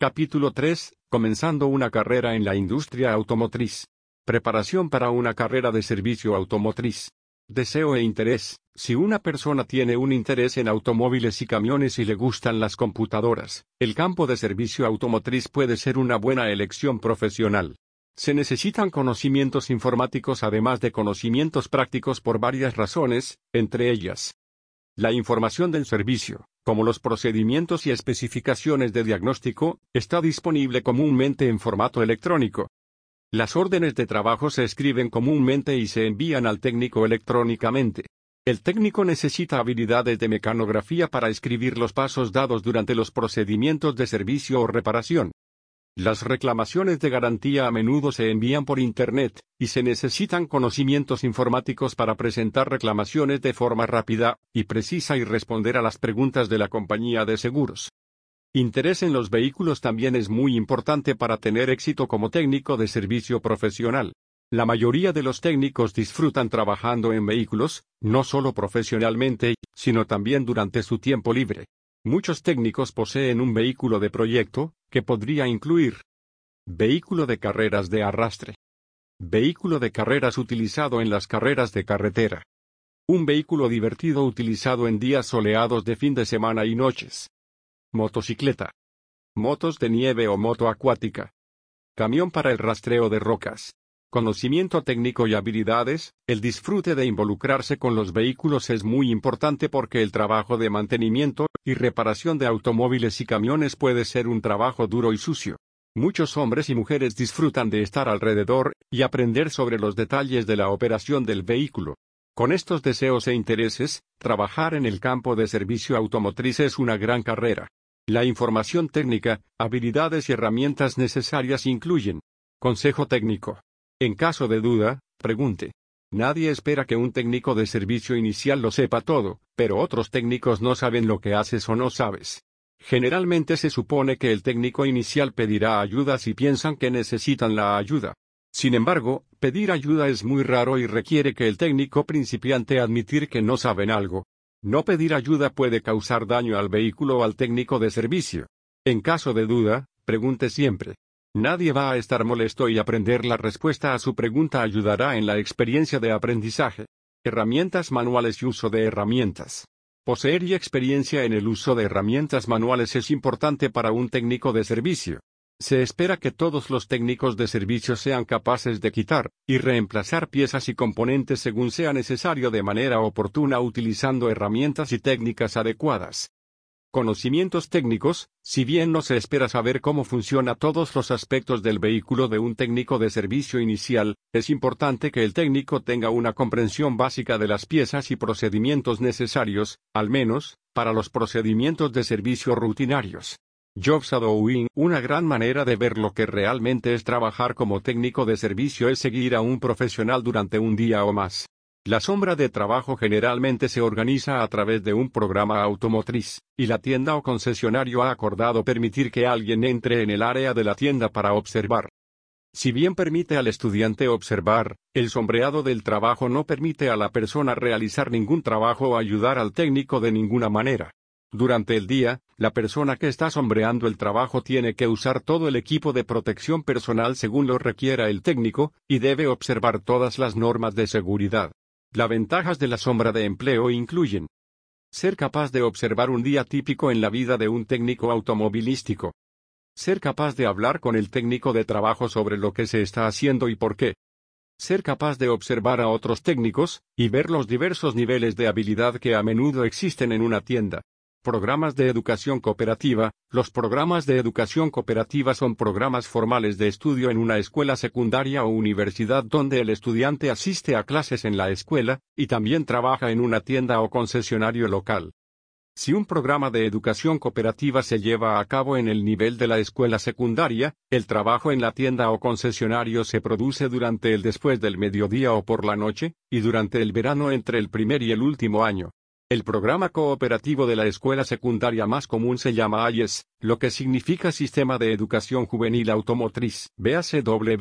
Capítulo 3. Comenzando una carrera en la industria automotriz. Preparación para una carrera de servicio automotriz. Deseo e interés. Si una persona tiene un interés en automóviles y camiones y le gustan las computadoras, el campo de servicio automotriz puede ser una buena elección profesional. Se necesitan conocimientos informáticos además de conocimientos prácticos por varias razones, entre ellas la información del servicio, como los procedimientos y especificaciones de diagnóstico, está disponible comúnmente en formato electrónico. Las órdenes de trabajo se escriben comúnmente y se envían al técnico electrónicamente. El técnico necesita habilidades de mecanografía para escribir los pasos dados durante los procedimientos de servicio o reparación. Las reclamaciones de garantía a menudo se envían por Internet, y se necesitan conocimientos informáticos para presentar reclamaciones de forma rápida y precisa y responder a las preguntas de la compañía de seguros. Interés en los vehículos también es muy importante para tener éxito como técnico de servicio profesional. La mayoría de los técnicos disfrutan trabajando en vehículos, no solo profesionalmente, sino también durante su tiempo libre. Muchos técnicos poseen un vehículo de proyecto, que podría incluir vehículo de carreras de arrastre, vehículo de carreras utilizado en las carreras de carretera, un vehículo divertido utilizado en días soleados de fin de semana y noches, motocicleta, motos de nieve o moto acuática, camión para el rastreo de rocas. Conocimiento técnico y habilidades. El disfrute de involucrarse con los vehículos es muy importante porque el trabajo de mantenimiento y reparación de automóviles y camiones puede ser un trabajo duro y sucio. Muchos hombres y mujeres disfrutan de estar alrededor y aprender sobre los detalles de la operación del vehículo. Con estos deseos e intereses, trabajar en el campo de servicio automotriz es una gran carrera. La información técnica, habilidades y herramientas necesarias incluyen consejo técnico. En caso de duda, pregunte. Nadie espera que un técnico de servicio inicial lo sepa todo, pero otros técnicos no saben lo que haces o no sabes. Generalmente se supone que el técnico inicial pedirá ayuda si piensan que necesitan la ayuda. Sin embargo, pedir ayuda es muy raro y requiere que el técnico principiante admitir que no saben algo. No pedir ayuda puede causar daño al vehículo o al técnico de servicio. En caso de duda, pregunte siempre. Nadie va a estar molesto y aprender la respuesta a su pregunta ayudará en la experiencia de aprendizaje. Herramientas manuales y uso de herramientas. Poseer y experiencia en el uso de herramientas manuales es importante para un técnico de servicio. Se espera que todos los técnicos de servicio sean capaces de quitar y reemplazar piezas y componentes según sea necesario de manera oportuna utilizando herramientas y técnicas adecuadas. Conocimientos técnicos. Si bien no se espera saber cómo funciona todos los aspectos del vehículo de un técnico de servicio inicial, es importante que el técnico tenga una comprensión básica de las piezas y procedimientos necesarios, al menos, para los procedimientos de servicio rutinarios. Job shadowing. Una gran manera de ver lo que realmente es trabajar como técnico de servicio es seguir a un profesional durante un día o más. La sombra de trabajo generalmente se organiza a través de un programa automotriz, y la tienda o concesionario ha acordado permitir que alguien entre en el área de la tienda para observar. Si bien permite al estudiante observar, el sombreado del trabajo no permite a la persona realizar ningún trabajo o ayudar al técnico de ninguna manera. Durante el día, la persona que está sombreando el trabajo tiene que usar todo el equipo de protección personal según lo requiera el técnico, y debe observar todas las normas de seguridad. Las ventajas de la sombra de empleo incluyen ser capaz de observar un día típico en la vida de un técnico automovilístico. Ser capaz de hablar con el técnico de trabajo sobre lo que se está haciendo y por qué. Ser capaz de observar a otros técnicos, y ver los diversos niveles de habilidad que a menudo existen en una tienda. Programas de educación cooperativa. Los programas de educación cooperativa son programas formales de estudio en una escuela secundaria o universidad donde el estudiante asiste a clases en la escuela, y también trabaja en una tienda o concesionario local. Si un programa de educación cooperativa se lleva a cabo en el nivel de la escuela secundaria, el trabajo en la tienda o concesionario se produce durante el después del mediodía o por la noche, y durante el verano entre el primer y el último año. El programa cooperativo de la escuela secundaria más común se llama IES, lo que significa Sistema de Educación Juvenil Automotriz. Véase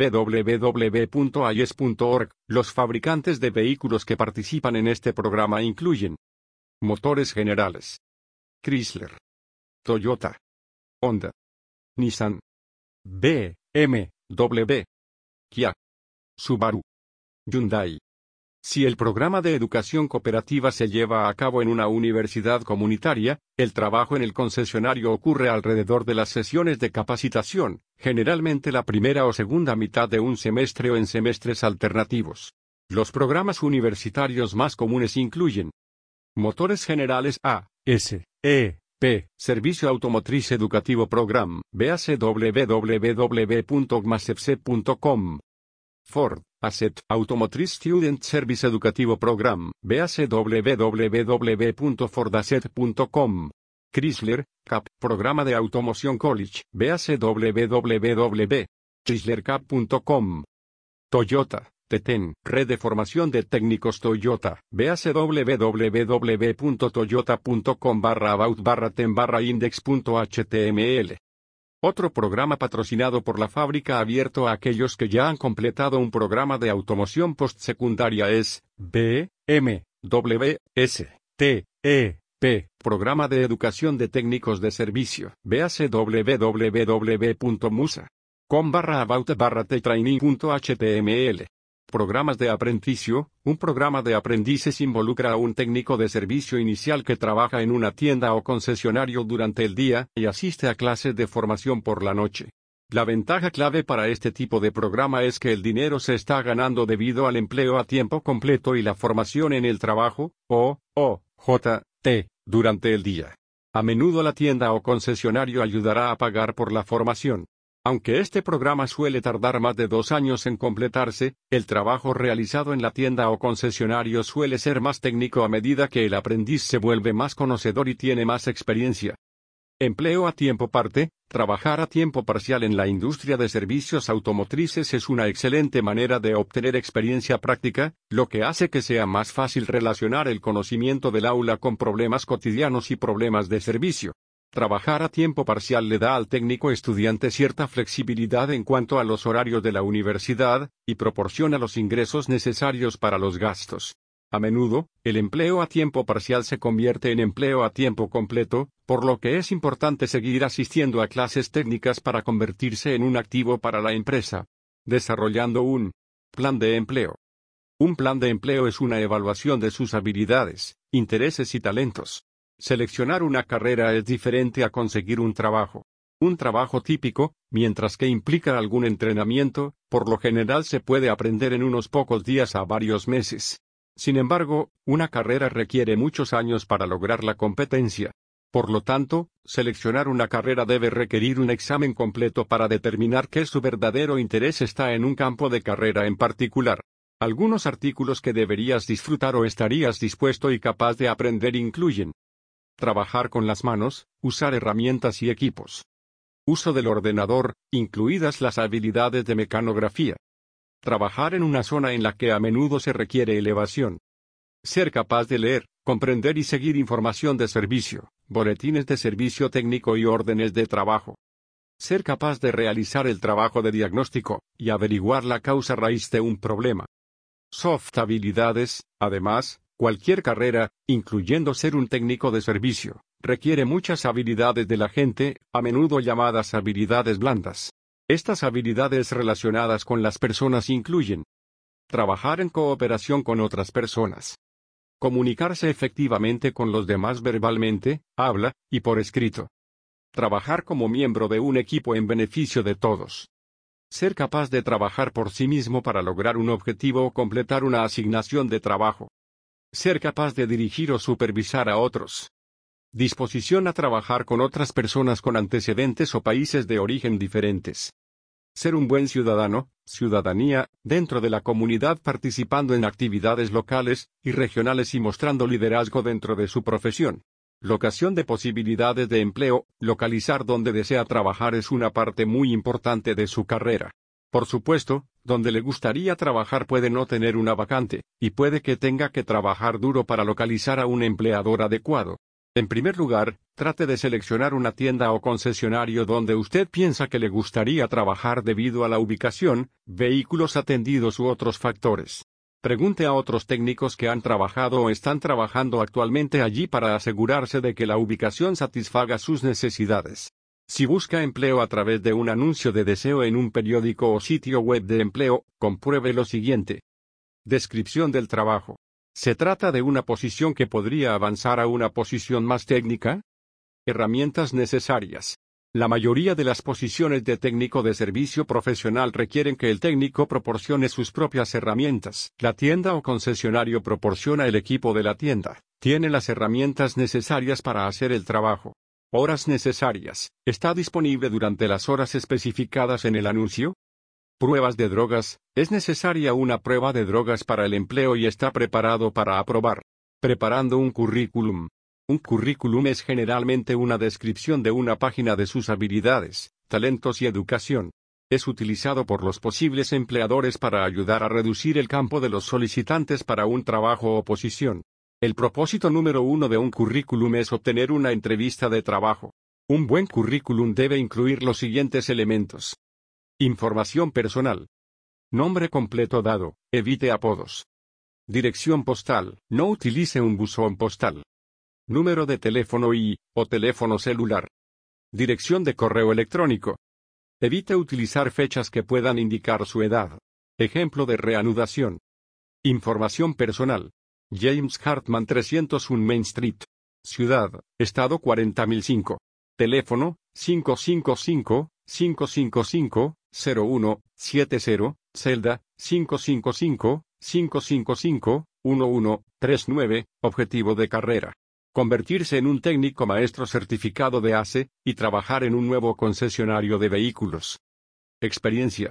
www.ies.org. Los fabricantes de vehículos que participan en este programa incluyen Motores Generales, Chrysler, Toyota, Honda, Nissan, BMW, Kia, Subaru, Hyundai. Si el programa de educación cooperativa se lleva a cabo en una universidad comunitaria, el trabajo en el concesionario ocurre alrededor de las sesiones de capacitación, generalmente la primera o segunda mitad de un semestre o en semestres alternativos. Los programas universitarios más comunes incluyen Motores Generales A, S, E, P, Servicio Automotriz Educativo Program, véase www.gmasfc.com. Ford, Asset, Automotriz Student Service Educativo Program, véase www.fordasset.com. Chrysler, CAP, Programa de Automoción College, véase www.chryslercap.com. Toyota, TETEN, Red de Formación de Técnicos Toyota, véase www.toyota.com/about/ten/index.html. Otro programa patrocinado por la fábrica abierto a aquellos que ya han completado un programa de automoción postsecundaria es BMW, STEP, Programa de Educación de Técnicos de Servicio, véase www.musa.com/about/ttraining.html. Programas de aprendicio. Un programa de aprendices involucra a un técnico de servicio inicial que trabaja en una tienda o concesionario durante el día y asiste a clases de formación por la noche. La ventaja clave para este tipo de programa es que el dinero se está ganando debido al empleo a tiempo completo y la formación en el trabajo, OJT, durante el día. A menudo la tienda o concesionario ayudará a pagar por la formación. Aunque este programa suele tardar más de 2 años en completarse, el trabajo realizado en la tienda o concesionario suele ser más técnico a medida que el aprendiz se vuelve más conocedor y tiene más experiencia. Empleo a tiempo parte. Trabajar a tiempo parcial en la industria de servicios automotrices es una excelente manera de obtener experiencia práctica, lo que hace que sea más fácil relacionar el conocimiento del aula con problemas cotidianos y problemas de servicio. Trabajar a tiempo parcial le da al técnico estudiante cierta flexibilidad en cuanto a los horarios de la universidad, y proporciona los ingresos necesarios para los gastos. A menudo, el empleo a tiempo parcial se convierte en empleo a tiempo completo, por lo que es importante seguir asistiendo a clases técnicas para convertirse en un activo para la empresa. Desarrollando un plan de empleo. Un plan de empleo es una evaluación de sus habilidades, intereses y talentos. Seleccionar una carrera es diferente a conseguir un trabajo. Un trabajo típico, mientras que implica algún entrenamiento, por lo general se puede aprender en unos pocos días a varios meses. Sin embargo, una carrera requiere muchos años para lograr la competencia. Por lo tanto, seleccionar una carrera debe requerir un examen completo para determinar que su verdadero interés está en un campo de carrera en particular. Algunos artículos que deberías disfrutar o estarías dispuesto y capaz de aprender incluyen: trabajar con las manos, usar herramientas y equipos. Uso del ordenador, incluidas las habilidades de mecanografía. Trabajar en una zona en la que a menudo se requiere elevación. Ser capaz de leer, comprender y seguir información de servicio, boletines de servicio técnico y órdenes de trabajo. Ser capaz de realizar el trabajo de diagnóstico y averiguar la causa raíz de un problema. Soft habilidades. Además, cualquier carrera, incluyendo ser un técnico de servicio, requiere muchas habilidades de la gente, a menudo llamadas habilidades blandas. Estas habilidades relacionadas con las personas incluyen: trabajar en cooperación con otras personas. Comunicarse efectivamente con los demás verbalmente, habla, y por escrito. Trabajar como miembro de un equipo en beneficio de todos. Ser capaz de trabajar por sí mismo para lograr un objetivo o completar una asignación de trabajo. Ser capaz de dirigir o supervisar a otros. Disposición a trabajar con otras personas con antecedentes o países de origen diferentes. Ser un buen ciudadano, ciudadanía, dentro de la comunidad participando en actividades locales y regionales y mostrando liderazgo dentro de su profesión. Locación de posibilidades de empleo. Localizar donde desea trabajar es una parte muy importante de su carrera. Por supuesto, donde le gustaría trabajar puede no tener una vacante, y puede que tenga que trabajar duro para localizar a un empleador adecuado. En primer lugar, trate de seleccionar una tienda o concesionario donde usted piensa que le gustaría trabajar debido a la ubicación, vehículos atendidos u otros factores. Pregunte a otros técnicos que han trabajado o están trabajando actualmente allí para asegurarse de que la ubicación satisfaga sus necesidades. Si busca empleo a través de un anuncio de deseo en un periódico o sitio web de empleo, compruebe lo siguiente. Descripción del trabajo. ¿Se trata de una posición que podría avanzar a una posición más técnica? Herramientas necesarias. La mayoría de las posiciones de técnico de servicio profesional requieren que el técnico proporcione sus propias herramientas. La tienda o concesionario proporciona el equipo de la tienda. Tiene las herramientas necesarias para hacer el trabajo. Horas necesarias. ¿Está disponible durante las horas especificadas en el anuncio? Pruebas de drogas. Es necesaria una prueba de drogas para el empleo y está preparado para aprobar. Preparando un currículum. Un currículum es generalmente una descripción de una página de sus habilidades, talentos y educación. Es utilizado por los posibles empleadores para ayudar a reducir el campo de los solicitantes para un trabajo o posición. El propósito número 1 de un currículum es obtener una entrevista de trabajo. Un buen currículum debe incluir los siguientes elementos. Información personal. Nombre completo dado, evite apodos. Dirección postal, no utilice un buzón postal. Número de teléfono o teléfono celular. Dirección de correo electrónico. Evite utilizar fechas que puedan indicar su edad. Ejemplo de reanudación. Información personal. James Hartman 301 Main Street. Ciudad, Estado 40005. Teléfono, 555-555-0170. Celda, 555-555-1139. Objetivo de carrera. Convertirse en un técnico maestro certificado de ACE, y trabajar en un nuevo concesionario de vehículos. Experiencia.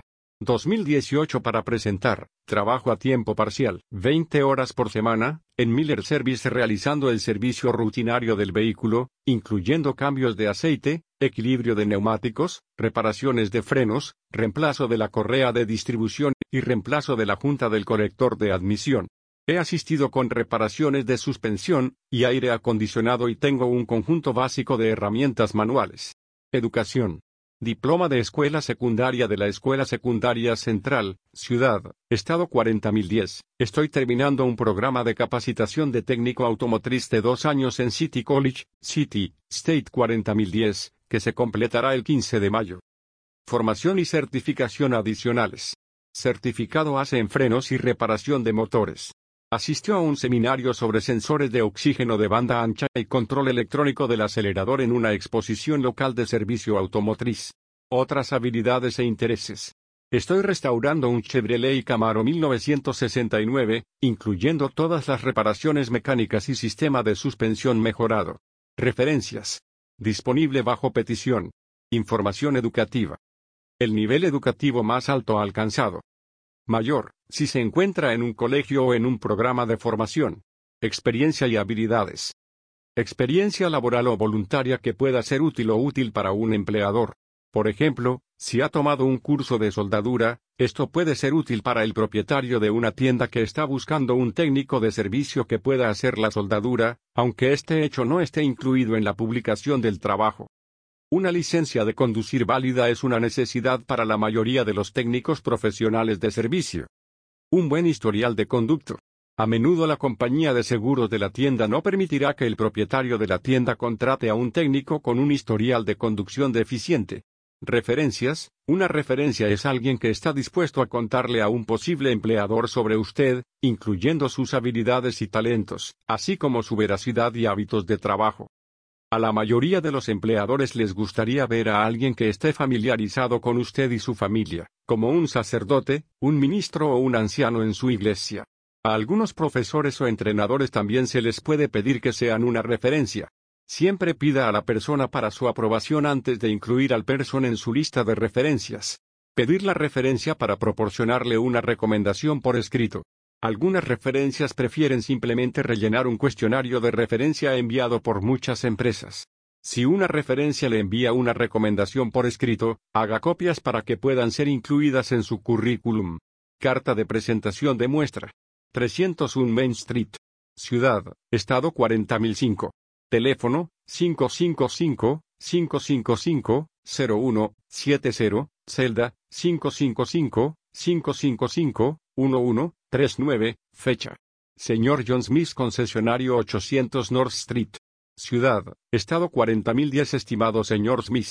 2018 para presentar, trabajo a tiempo parcial, 20 horas por semana, en Miller Service realizando el servicio rutinario del vehículo, incluyendo cambios de aceite, equilibrio de neumáticos, reparaciones de frenos, reemplazo de la correa de distribución, y reemplazo de la junta del colector de admisión. He asistido con reparaciones de suspensión, y aire acondicionado y tengo un conjunto básico de herramientas manuales. Educación. Diploma de Escuela Secundaria de la Escuela Secundaria Central, Ciudad, Estado 40010. Estoy terminando un programa de capacitación de técnico automotriz de 2 años en City College, City, State 40010, que se completará el 15 de mayo. Formación y certificación adicionales. Certificado ACE en frenos y reparación de motores. Asistió a un seminario sobre sensores de oxígeno de banda ancha y control electrónico del acelerador en una exposición local de servicio automotriz. Otras habilidades e intereses. Estoy restaurando un Chevrolet Camaro 1969, incluyendo todas las reparaciones mecánicas y sistema de suspensión mejorado. Referencias. Disponible bajo petición. Información educativa. El nivel educativo más alto alcanzado. Mayor, si se encuentra en un colegio o en un programa de formación. Experiencia y habilidades. Experiencia laboral o voluntaria que pueda ser útil o útil para un empleador. Por ejemplo, si ha tomado un curso de soldadura, esto puede ser útil para el propietario de una tienda que está buscando un técnico de servicio que pueda hacer la soldadura, aunque este hecho no esté incluido en la publicación del trabajo. Una licencia de conducir válida es una necesidad para la mayoría de los técnicos profesionales de servicio. Un buen historial de conducto. A menudo la compañía de seguros de la tienda no permitirá que el propietario de la tienda contrate a un técnico con un historial de conducción deficiente. Referencias. Una referencia es alguien que está dispuesto a contarle a un posible empleador sobre usted, incluyendo sus habilidades y talentos, así como su veracidad y hábitos de trabajo. A la mayoría de los empleadores les gustaría ver a alguien que esté familiarizado con usted y su familia, como un sacerdote, un ministro o un anciano en su iglesia. A algunos profesores o entrenadores también se les puede pedir que sean una referencia. Siempre pida a la persona para su aprobación antes de incluir al person en su lista de referencias. Pedir la referencia para proporcionarle una recomendación por escrito. Algunas referencias prefieren simplemente rellenar un cuestionario de referencia enviado por muchas empresas. Si una referencia le envía una recomendación por escrito, haga copias para que puedan ser incluidas en su currículum. Carta de presentación de muestra. 301 Main Street. Ciudad, Estado 40005. Teléfono, 555-555-0170. Celda, 555-555-1139. Fecha. Señor John Smith, concesionario 800 North Street. Ciudad, Estado 40010. Estimado señor Smith.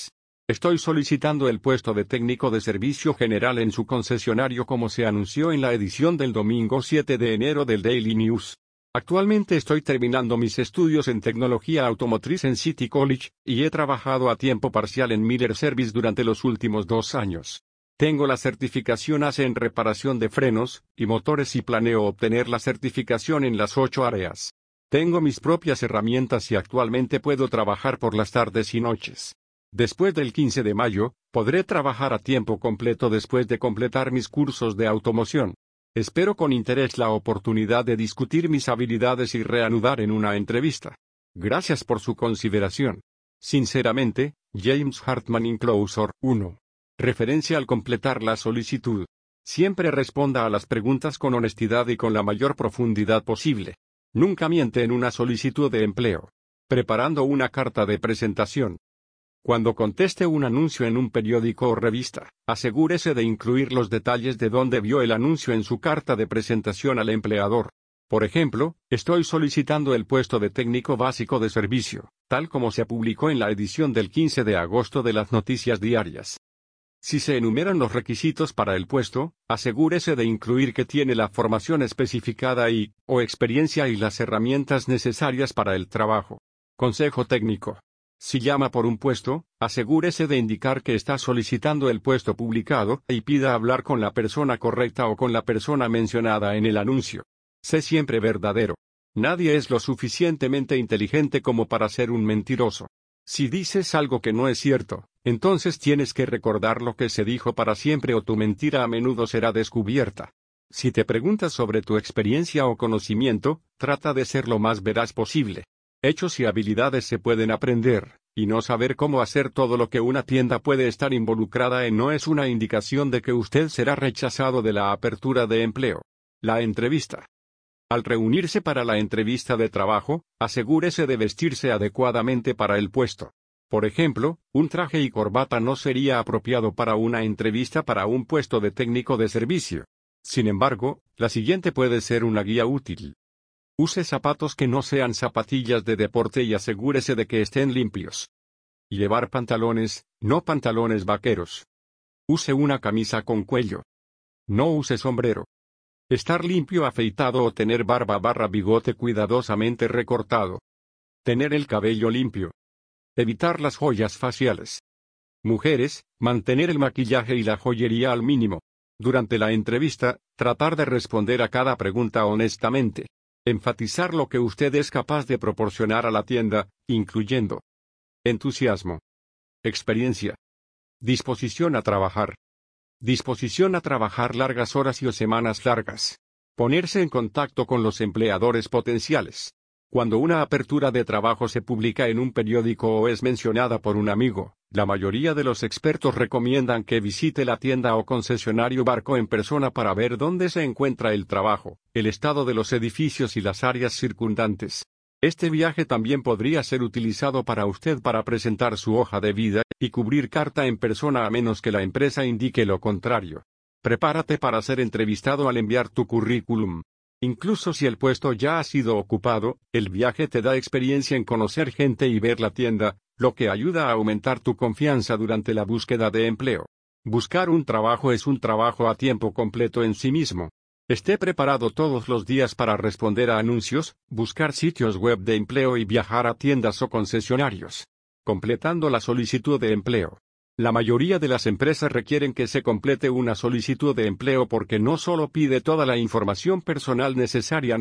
Estoy solicitando el puesto de técnico de servicio general en su concesionario como se anunció en la edición del domingo 7 de enero del Daily News. Actualmente estoy terminando mis estudios en tecnología automotriz en City College, y he trabajado a tiempo parcial en Miller Service durante los últimos 2 años. Tengo la certificación ACE en reparación de frenos y motores y planeo obtener la certificación en las 8 áreas. Tengo mis propias herramientas y actualmente puedo trabajar por las tardes y noches. Después del 15 de mayo, podré trabajar a tiempo completo después de completar mis cursos de automoción. Espero con interés la oportunidad de discutir mis habilidades y reanudar en una entrevista. Gracias por su consideración. Sinceramente, James Hartman Enclosure 1. Referencia al completar la solicitud. Siempre responda a las preguntas con honestidad y con la mayor profundidad posible. Nunca miente en una solicitud de empleo. Preparando una carta de presentación. Cuando conteste un anuncio en un periódico o revista, asegúrese de incluir los detalles de dónde vio el anuncio en su carta de presentación al empleador. Por ejemplo, estoy solicitando el puesto de técnico básico de servicio, tal como se publicó en la edición del 15 de agosto de las noticias diarias. Si se enumeran los requisitos para el puesto, asegúrese de incluir que tiene la formación especificada o experiencia y las herramientas necesarias para el trabajo. Consejo técnico. Si llama por un puesto, asegúrese de indicar que está solicitando el puesto publicado y pida hablar con la persona correcta o con la persona mencionada en el anuncio. Sé siempre verdadero. Nadie es lo suficientemente inteligente como para ser un mentiroso. Si dices algo que no es cierto, entonces tienes que recordar lo que se dijo para siempre o tu mentira a menudo será descubierta. Si te preguntas sobre tu experiencia o conocimiento, trata de ser lo más veraz posible. Hechos y habilidades se pueden aprender, y no saber cómo hacer todo lo que una tienda puede estar involucrada en no es una indicación de que usted será rechazado de la apertura de empleo. La entrevista. Al reunirse para la entrevista de trabajo, asegúrese de vestirse adecuadamente para el puesto. Por ejemplo, un traje y corbata no sería apropiado para una entrevista para un puesto de técnico de servicio. Sin embargo, la siguiente puede ser una guía útil. Use zapatos que no sean zapatillas de deporte y asegúrese de que estén limpios. Llevar pantalones, no pantalones vaqueros. Use una camisa con cuello. No use sombrero. Estar limpio, afeitado o tener barba/bigote cuidadosamente recortado. Tener el cabello limpio. Evitar las joyas faciales. Mujeres, mantener el maquillaje y la joyería al mínimo. Durante la entrevista, tratar de responder a cada pregunta honestamente. Enfatizar lo que usted es capaz de proporcionar a la tienda, incluyendo entusiasmo, experiencia, disposición a trabajar. Disposición a trabajar largas horas y o semanas largas. Ponerse en contacto con los empleadores potenciales. Cuando una apertura de trabajo se publica en un periódico o es mencionada por un amigo, la mayoría de los expertos recomiendan que visite la tienda o concesionario Barco en persona para ver dónde se encuentra el trabajo, el estado de los edificios y las áreas circundantes. Este viaje también podría ser utilizado para usted para presentar su hoja de vida y cubrir carta en persona a menos que la empresa indique lo contrario. Prepárate para ser entrevistado al enviar tu currículum. Incluso si el puesto ya ha sido ocupado, el viaje te da experiencia en conocer gente y ver la tienda, lo que ayuda a aumentar tu confianza durante la búsqueda de empleo. Buscar un trabajo es un trabajo a tiempo completo en sí mismo. Esté preparado todos los días para responder a anuncios, buscar sitios web de empleo y viajar a tiendas o concesionarios. Completando la solicitud de empleo. La mayoría de las empresas requieren que se complete una solicitud de empleo porque no solo pide toda la información personal necesaria,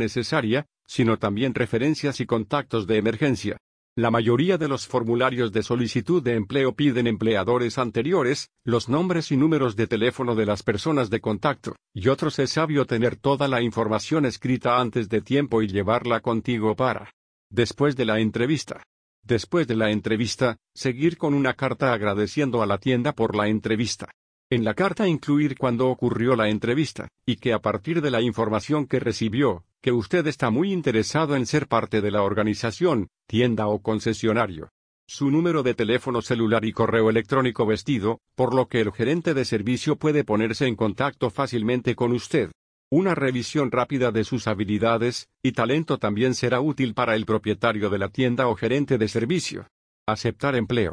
sino también referencias y contactos de emergencia. La mayoría de los formularios de solicitud de empleo piden empleadores anteriores, los nombres y números de teléfono de las personas de contacto, y otros es sabio tener toda la información escrita antes de tiempo y llevarla contigo para después de la entrevista. Después de la entrevista, seguir con una carta agradeciendo a la tienda por la entrevista. En la carta incluir cuándo ocurrió la entrevista, y que a partir de la información que recibió, que usted está muy interesado en ser parte de la organización, tienda o concesionario. Su número de teléfono celular y correo electrónico vestido, por lo que el gerente de servicio puede ponerse en contacto fácilmente con usted. Una revisión rápida de sus habilidades y talento también será útil para el propietario de la tienda o gerente de servicio. Aceptar empleo.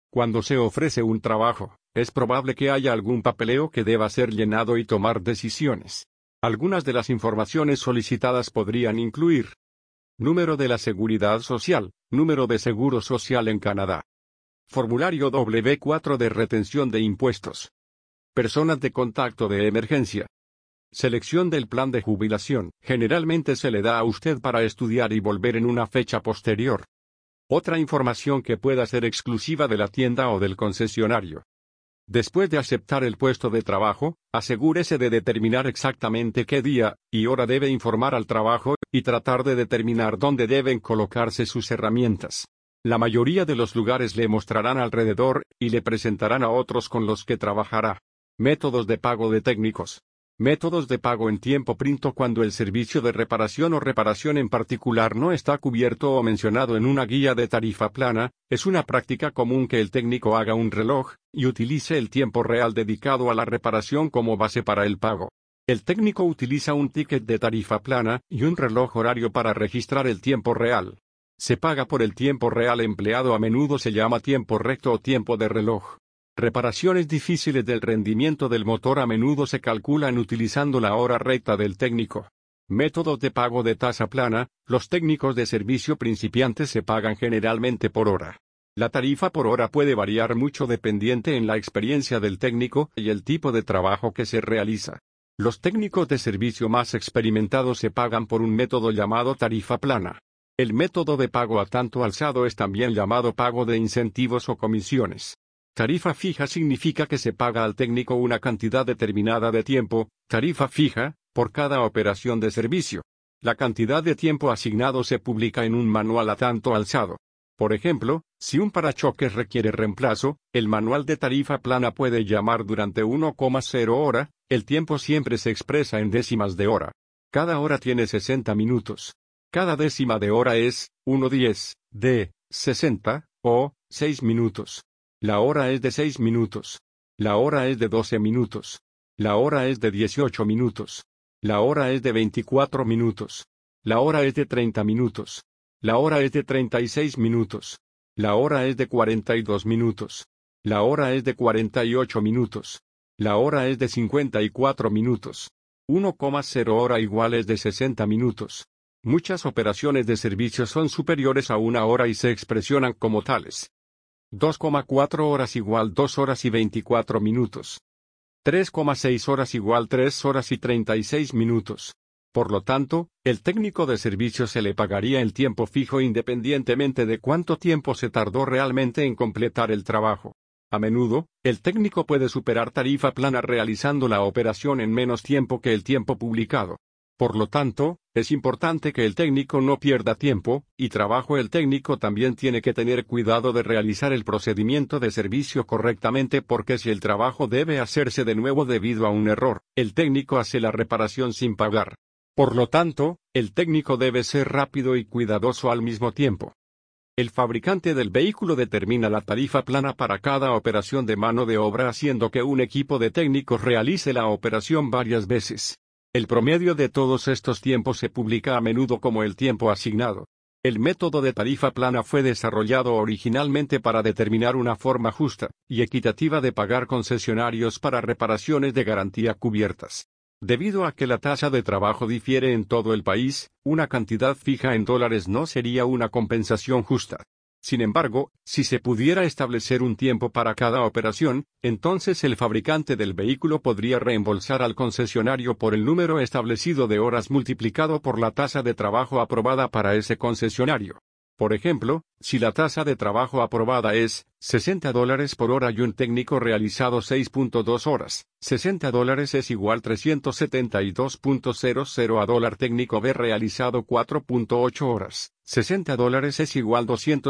Cuando se ofrece un trabajo, es probable que haya algún papeleo que deba ser llenado y tomar decisiones. Algunas de las informaciones solicitadas podrían incluir: número de la Seguridad Social, número de Seguro Social en Canadá. Formulario W4 de retención de impuestos. Personas de contacto de emergencia. Selección del plan de jubilación. Generalmente se le da a usted para estudiar y volver en una fecha posterior. Otra información que pueda ser exclusiva de la tienda o del concesionario. Después de aceptar el puesto de trabajo, asegúrese de determinar exactamente qué día y hora debe informar al trabajo, y tratar de determinar dónde deben colocarse sus herramientas. La mayoría de los lugares le mostrarán alrededor, y le presentarán a otros con los que trabajará. Métodos de pago de técnicos. Métodos de pago en tiempo pronto. Cuando el servicio de reparación o reparación en particular no está cubierto o mencionado en una guía de tarifa plana, es una práctica común que el técnico haga un reloj, y utilice el tiempo real dedicado a la reparación como base para el pago. El técnico utiliza un ticket de tarifa plana y un reloj horario para registrar el tiempo real. Se paga por el tiempo real empleado. A menudo se llama tiempo recto o tiempo de reloj. Reparaciones difíciles del rendimiento del motor a menudo se calculan utilizando la hora recta del técnico. Métodos de pago de tasa plana. Los técnicos de servicio principiantes se pagan generalmente por hora. La tarifa por hora puede variar mucho dependiente en la experiencia del técnico y el tipo de trabajo que se realiza. Los técnicos de servicio más experimentados se pagan por un método llamado tarifa plana. El método de pago a tanto alzado es también llamado pago de incentivos o comisiones. Tarifa fija significa que se paga al técnico una cantidad determinada de tiempo, tarifa fija, por cada operación de servicio. La cantidad de tiempo asignado se publica en un manual a tanto alzado. Por ejemplo, si un parachoques requiere reemplazo, el manual de tarifa plana puede llamar durante 1,0 hora, el tiempo siempre se expresa en décimas de hora. Cada hora tiene 60 minutos. Cada décima de hora es 1/10 de 60, o 6 minutos. La hora es de 6 minutos. La hora es de 12 minutos. La hora es de 18 minutos. La hora es de 24 minutos. La hora es de 30 minutos. La hora es de 36 minutos. La hora es de 42 minutos. La hora es de 48 minutos. La hora es de 54 minutos. 1,0 hora igual es de 60 minutos. Muchas operaciones de servicio son superiores a 1 hora y se expresionan como tales. 2,4 horas igual 2 horas y 24 minutos. 3,6 horas igual 3 horas y 36 minutos. Por lo tanto, el técnico de servicio se le pagaría el tiempo fijo independientemente de cuánto tiempo se tardó realmente en completar el trabajo. A menudo, el técnico puede superar tarifa plana realizando la operación en menos tiempo que el tiempo publicado. Por lo tanto, es importante que el técnico no pierda tiempo y trabajo. El técnico también tiene que tener cuidado de realizar el procedimiento de servicio correctamente, porque si el trabajo debe hacerse de nuevo debido a un error, el técnico hace la reparación sin pagar. Por lo tanto, el técnico debe ser rápido y cuidadoso al mismo tiempo. El fabricante del vehículo determina la tarifa plana para cada operación de mano de obra, haciendo que un equipo de técnicos realice la operación varias veces. El promedio de todos estos tiempos se publica a menudo como el tiempo asignado. El método de tarifa plana fue desarrollado originalmente para determinar una forma justa y equitativa de pagar concesionarios para reparaciones de garantía cubiertas. Debido a que la tasa de trabajo difiere en todo el país, una cantidad fija en dólares no sería una compensación justa. Sin embargo, si se pudiera establecer un tiempo para cada operación, entonces el fabricante del vehículo podría reembolsar al concesionario por el número establecido de horas multiplicado por la tasa de trabajo aprobada para ese concesionario. Por ejemplo, si la tasa de trabajo aprobada es $60 por hora y un técnico realizado 6.2 horas, $60 es igual 372.00 a dólar técnico B realizado 4.8 horas, $60 es igual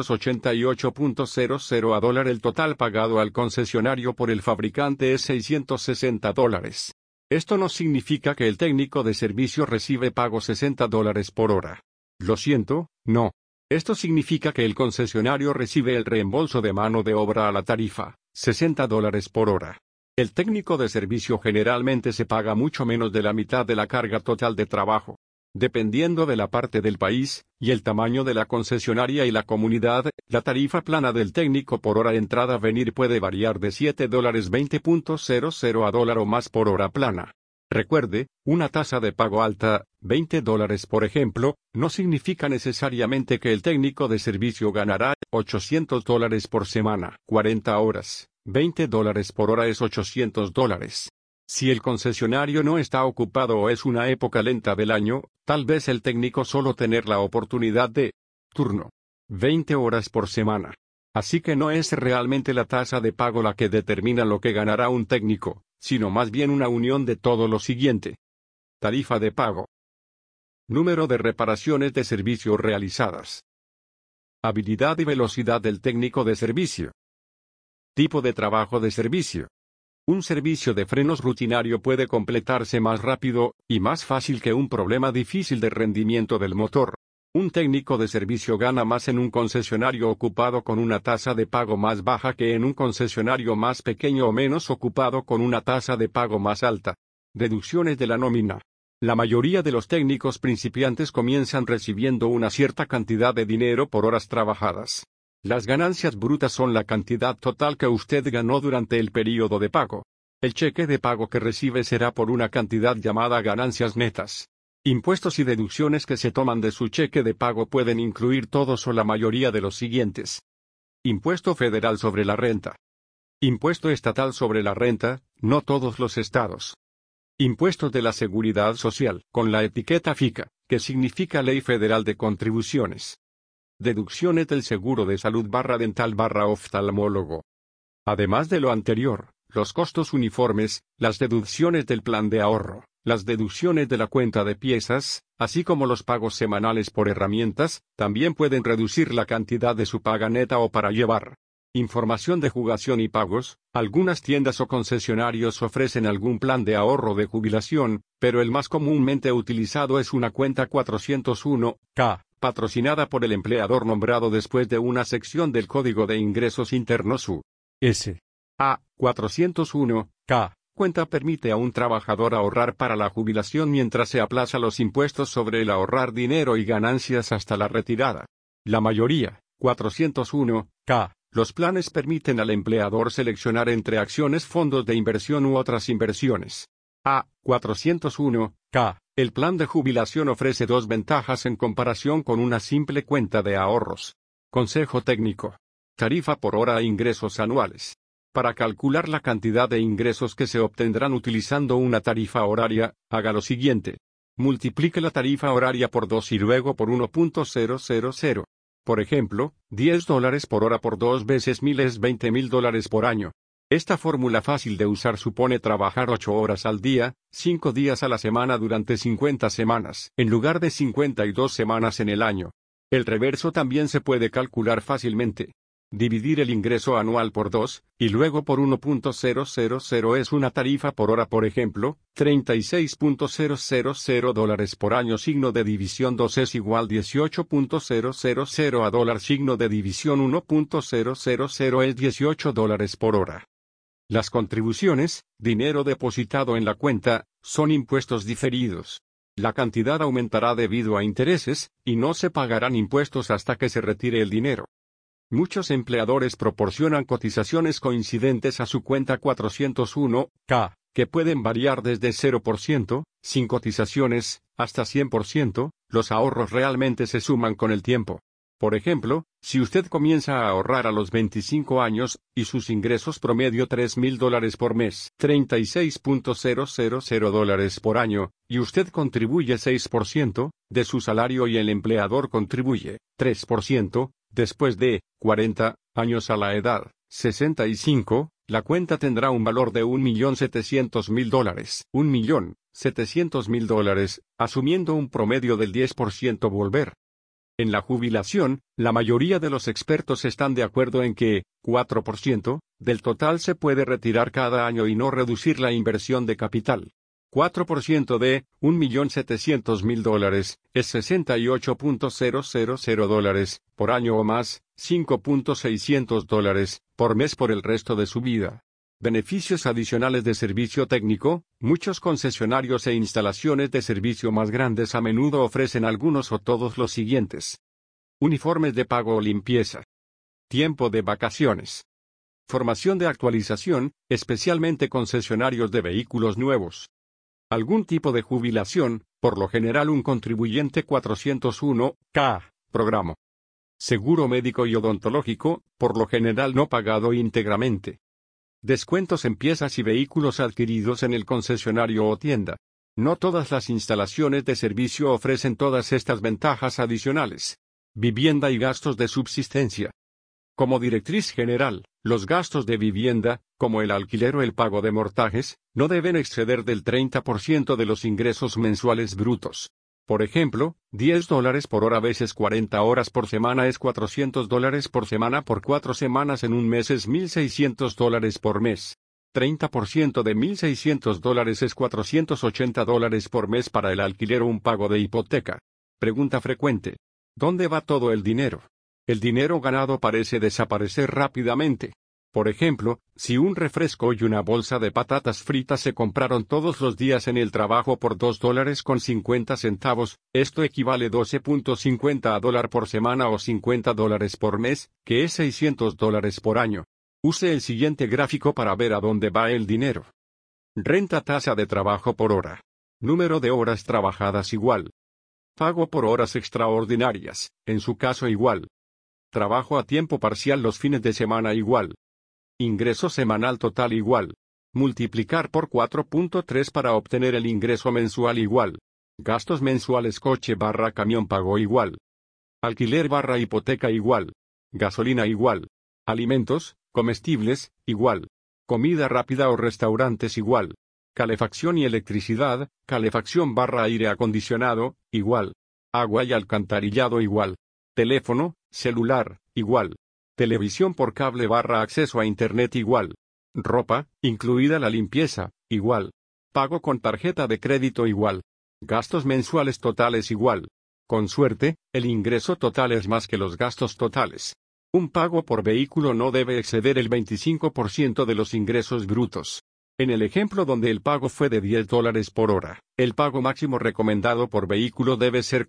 288.00 a dólar. El total pagado al concesionario por el fabricante es $660. Esto no significa que el técnico de servicio recibe pago $60 por hora. Lo siento, no. Esto significa que el concesionario recibe el reembolso de mano de obra a la tarifa, $60 por hora. El técnico de servicio generalmente se paga mucho menos de la mitad de la carga total de trabajo. Dependiendo de la parte del país, y el tamaño de la concesionaria y la comunidad, la tarifa plana del técnico por hora entrada-venir puede variar de $7.20.00 a $1 o más por hora plana. Recuerde, una tasa de pago alta, $20 por ejemplo, no significa necesariamente que el técnico de servicio ganará $800 por semana. 40 horas, $20 por hora es $800. Si el concesionario no está ocupado o es una época lenta del año, tal vez el técnico solo tener la oportunidad de turno. 20 horas por semana. Así que no es realmente la tasa de pago la que determina lo que ganará un técnico, sino más bien una unión de todo lo siguiente. Tarifa de pago. Número de reparaciones de servicio realizadas. Habilidad y velocidad del técnico de servicio. Tipo de trabajo de servicio. Un servicio de frenos rutinario puede completarse más rápido y más fácil que un problema difícil de rendimiento del motor. Un técnico de servicio gana más en un concesionario ocupado con una tasa de pago más baja que en un concesionario más pequeño o menos ocupado con una tasa de pago más alta. Deducciones de la nómina. La mayoría de los técnicos principiantes comienzan recibiendo una cierta cantidad de dinero por horas trabajadas. Las ganancias brutas son la cantidad total que usted ganó durante el período de pago. El cheque de pago que recibe será por una cantidad llamada ganancias netas. Impuestos y deducciones que se toman de su cheque de pago pueden incluir todos o la mayoría de los siguientes. Impuesto federal sobre la renta. Impuesto estatal sobre la renta, no todos los estados. Impuestos de la seguridad social, con la etiqueta FICA, que significa Ley Federal de Contribuciones. Deducciones del seguro de salud /dental /oftalmólogo. Además de lo anterior, los costos uniformes, las deducciones del plan de ahorro, las deducciones de la cuenta de piezas, así como los pagos semanales por herramientas, también pueden reducir la cantidad de su paga neta o para llevar. Información de jubilación y pagos. Algunas tiendas o concesionarios ofrecen algún plan de ahorro de jubilación, pero el más comúnmente utilizado es una cuenta 401(k), patrocinada por el empleador nombrado después de una sección del Código de Ingresos Internos U.S. A. 401(k). Cuenta permite a un trabajador ahorrar para la jubilación mientras se aplaza los impuestos sobre el ahorrar dinero y ganancias hasta la retirada. La mayoría, 401(k). Los planes permiten al empleador seleccionar entre acciones, fondos de inversión u otras inversiones. A. 401(k). El plan de jubilación ofrece dos ventajas en comparación con una simple cuenta de ahorros. Consejo técnico. Tarifa por hora e ingresos anuales. Para calcular la cantidad de ingresos que se obtendrán utilizando una tarifa horaria, haga lo siguiente. Multiplique la tarifa horaria por 2 y luego por 1.000. Por ejemplo, $10 por hora por 2 veces 1000 es $20.000 por año. Esta fórmula fácil de usar supone trabajar 8 horas al día, 5 días a la semana durante 50 semanas, en lugar de 52 semanas en el año. El reverso también se puede calcular fácilmente. Dividir el ingreso anual por 2, y luego por 1.000 es una tarifa por hora, por ejemplo, $36.000 por año. Signo de división 2 es igual 18.000 a dólar. Signo de división 1.000 es $18 por hora. Las contribuciones, dinero depositado en la cuenta, son impuestos diferidos. La cantidad aumentará debido a intereses, y no se pagarán impuestos hasta que se retire el dinero. Muchos empleadores proporcionan cotizaciones coincidentes a su cuenta 401(k), que pueden variar desde 0%, sin cotizaciones, hasta 100%, los ahorros realmente se suman con el tiempo. Por ejemplo, si usted comienza a ahorrar a los 25 años, y sus ingresos promedio $3.000 por mes, $36.000 por año, y usted contribuye 6% de su salario y el empleador contribuye 3%, después de 40 años a la edad 65, la cuenta tendrá un valor de $1.700.000. $1.700.000, asumiendo un promedio del 10% volver. En la jubilación, la mayoría de los expertos están de acuerdo en que 4% del total se puede retirar cada año y no reducir la inversión de capital. 4% de $1.700.000 es $68.000 por año o más, $5.600 por mes por el resto de su vida. Beneficios adicionales de servicio técnico. Muchos concesionarios e instalaciones de servicio más grandes a menudo ofrecen algunos o todos los siguientes. Uniformes de pago o limpieza. Tiempo de vacaciones. Formación de actualización, especialmente concesionarios de vehículos nuevos. Algún tipo de jubilación, por lo general un contribuyente 401(k), programa. Seguro médico y odontológico, por lo general no pagado íntegramente. Descuentos en piezas y vehículos adquiridos en el concesionario o tienda. No todas las instalaciones de servicio ofrecen todas estas ventajas adicionales. Vivienda y gastos de subsistencia. Como directriz general, los gastos de vivienda, como el alquiler o el pago de mortajes, no deben exceder del 30% de los ingresos mensuales brutos. Por ejemplo, $10 por hora veces 40 horas por semana es $400 por semana por 4 semanas en un mes es $1,600 por mes. 30% de $1,600 es $480 por mes para el alquiler o un pago de hipoteca. Pregunta frecuente. ¿Dónde va todo el dinero? El dinero ganado parece desaparecer rápidamente. Por ejemplo, si un refresco y una bolsa de patatas fritas se compraron todos los días en el trabajo por $2.50, esto equivale 12.50 $12.50 por semana o $50 por mes, que es $600 por año. Use el siguiente gráfico para ver a dónde va el dinero. Renta tasa de trabajo por hora. Número de horas trabajadas igual. Pago por horas extraordinarias, en su caso igual. Trabajo a tiempo parcial los fines de semana igual. Ingreso semanal total igual. Multiplicar por 4.3 para obtener el ingreso mensual igual. Gastos mensuales coche/camión pago igual. Alquiler/hipoteca igual. Gasolina igual. Alimentos, comestibles, igual. Comida rápida o restaurantes igual. Calefacción y electricidad, calefacción/aire acondicionado, igual. Agua y alcantarillado igual. Teléfono, celular, igual. Televisión por cable/acceso a Internet igual. Ropa, incluida la limpieza, igual. Pago con tarjeta de crédito igual. Gastos mensuales totales igual. Con suerte, el ingreso total es más que los gastos totales. Un pago por vehículo no debe exceder el 25% de los ingresos brutos. En el ejemplo donde el pago fue de $10 por hora, el pago máximo recomendado por vehículo debe ser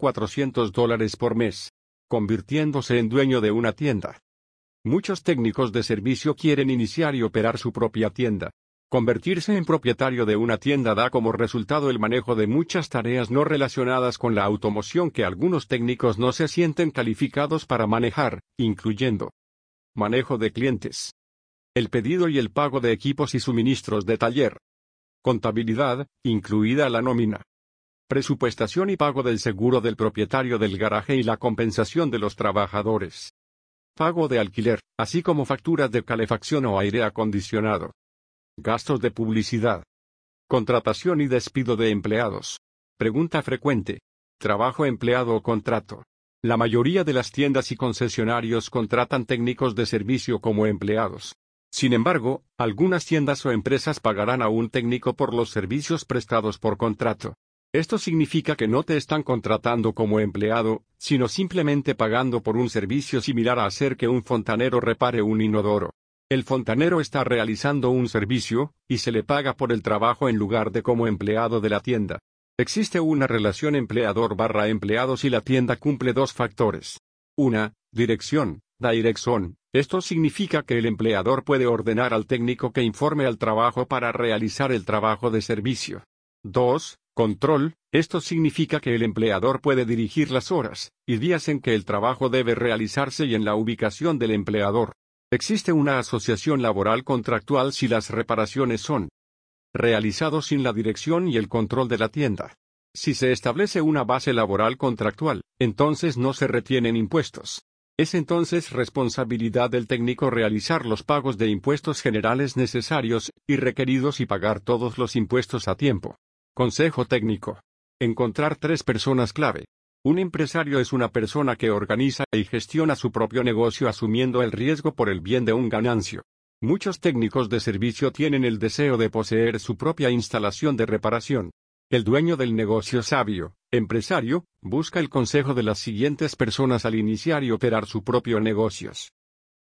$400 por mes, convirtiéndose en dueño de una tienda. Muchos técnicos de servicio quieren iniciar y operar su propia tienda. Convertirse en propietario de una tienda da como resultado el manejo de muchas tareas no relacionadas con la automoción que algunos técnicos no se sienten calificados para manejar, incluyendo manejo de clientes, el pedido y el pago de equipos y suministros de taller, contabilidad, incluida la nómina, presupuestación y pago del seguro del propietario del garaje y la compensación de los trabajadores. Pago de alquiler, así como facturas de calefacción o aire acondicionado. Gastos de publicidad. Contratación y despido de empleados. Pregunta frecuente. Trabajo empleado o contrato. La mayoría de las tiendas y concesionarios contratan técnicos de servicio como empleados. Sin embargo, algunas tiendas o empresas pagarán a un técnico por los servicios prestados por contrato. Esto significa que no te están contratando como empleado, sino simplemente pagando por un servicio similar a hacer que un fontanero repare un inodoro. El fontanero está realizando un servicio, y se le paga por el trabajo en lugar de como empleado de la tienda. Existe una relación empleador/empleado si la tienda cumple dos factores. 1. Dirección, dirección. Esto significa que el empleador puede ordenar al técnico que informe al trabajo para realizar el trabajo de servicio. 2. Control. Esto significa que el empleador puede dirigir las horas y días en que el trabajo debe realizarse y en la ubicación del empleador. Existe una asociación laboral contractual si las reparaciones son realizados sin la dirección y el control de la tienda. Si se establece una base laboral contractual, entonces no se retienen impuestos. Es entonces responsabilidad del técnico realizar los pagos de impuestos generales necesarios y requeridos y pagar todos los impuestos a tiempo. Consejo técnico. Encontrar 3 personas clave. Un empresario es una persona que organiza y gestiona su propio negocio asumiendo el riesgo por el bien de un ganancio. Muchos técnicos de servicio tienen el deseo de poseer su propia instalación de reparación. El dueño del negocio sabio, empresario, busca el consejo de las siguientes personas al iniciar y operar su propio negocio.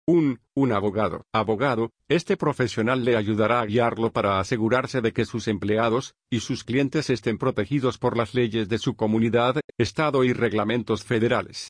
Un abogado. Abogado, este profesional le ayudará a guiarlo para asegurarse de que sus empleados y sus clientes estén protegidos por las leyes de su comunidad, estado y reglamentos federales.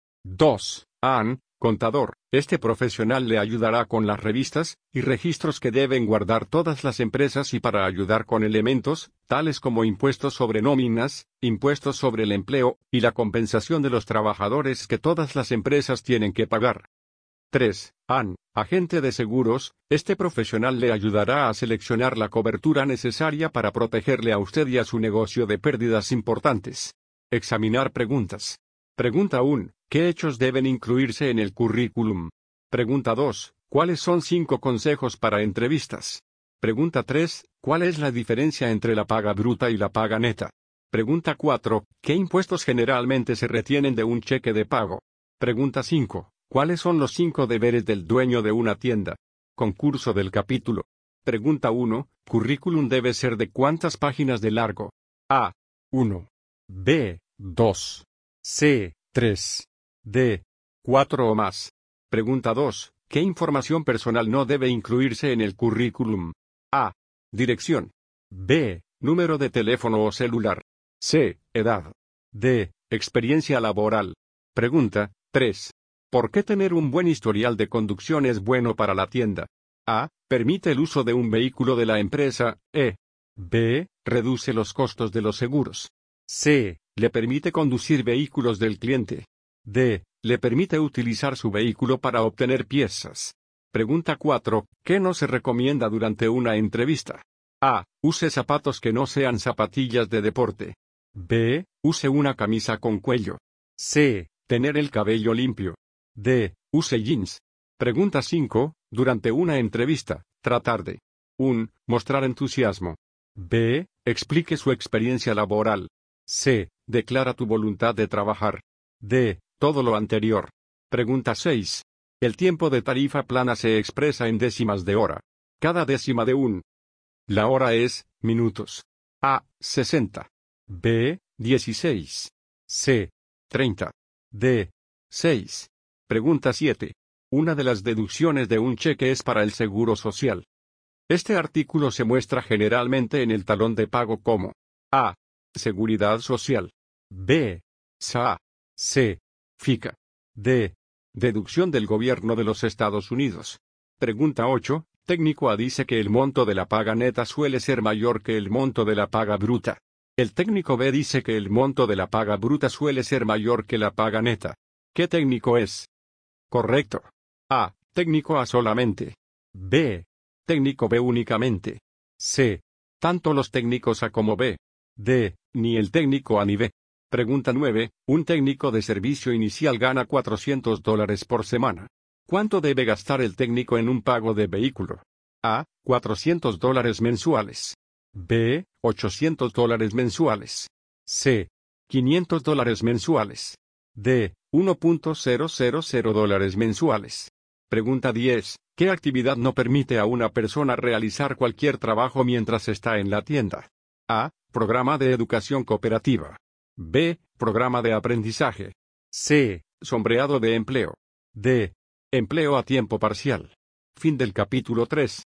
2. Contador. Este profesional le ayudará con las revistas y registros que deben guardar todas las empresas y para ayudar con elementos, tales como impuestos sobre nóminas, impuestos sobre el empleo, y la compensación de los trabajadores que todas las empresas tienen que pagar. 3. Agente de seguros. Este profesional le ayudará a seleccionar la cobertura necesaria para protegerle a usted y a su negocio de pérdidas importantes. Examinar preguntas. Pregunta 1. ¿Qué hechos deben incluirse en el currículum? Pregunta 2. ¿Cuáles son 5 consejos para entrevistas? Pregunta 3. ¿Cuál es la diferencia entre la paga bruta y la paga neta? Pregunta 4. ¿Qué impuestos generalmente se retienen de un cheque de pago? Pregunta 5. ¿Cuáles son los 5 deberes del dueño de una tienda? Concurso del capítulo. Pregunta 1. ¿Currículum debe ser de cuántas páginas de largo? A. 1. B. 2. C. 3. D. 4 o más. Pregunta 2. ¿Qué información personal no debe incluirse en el currículum? A. Dirección. B. Número de teléfono o celular. C. Edad. D. Experiencia laboral. Pregunta 3. ¿Por qué tener un buen historial de conducción es bueno para la tienda? A. Permite el uso de un vehículo de la empresa. B. Reduce los costos de los seguros. C. Le permite conducir vehículos del cliente. D. Le permite utilizar su vehículo para obtener piezas. Pregunta 4. ¿Qué no se recomienda durante una entrevista? A. Use zapatos que no sean zapatillas de deporte. B. Use una camisa con cuello. C. Tener el cabello limpio. D. Use jeans. Pregunta 5. Durante una entrevista, tratar de 1. Mostrar entusiasmo. B. Explique su experiencia laboral. C. Declara tu voluntad de trabajar. D. Todo lo anterior. Pregunta 6. El tiempo de tarifa plana se expresa en décimas de hora. Cada décima de la hora es minutos. A. 60. B. 16. C. 30. D. 6. Pregunta 7. Una de las deducciones de un cheque es para el seguro social. Este artículo se muestra generalmente en el talón de pago como A. Seguridad social. B. SA. C. FICA. D. Deducción del gobierno de los Estados Unidos. Pregunta 8. Técnico A dice que el monto de la paga neta suele ser mayor que el monto de la paga bruta. El técnico B dice que el monto de la paga bruta suele ser mayor que la paga neta. ¿Qué técnico es? Correcto. A. Técnico A solamente. B. Técnico B únicamente. C. Tanto los técnicos A como B. D. Ni el técnico A ni B. Pregunta 9. Un técnico de servicio inicial gana $400 por semana. ¿Cuánto debe gastar el técnico en un pago de vehículo? A. $400 mensuales. B. $800 mensuales. C. $500 mensuales. D. $1.000 mensuales. Pregunta 10. ¿Qué actividad no permite a una persona realizar cualquier trabajo mientras está en la tienda? A. Programa de educación cooperativa. B. Programa de aprendizaje. C. Sombreado de empleo. D. Empleo a tiempo parcial. Fin del capítulo 3.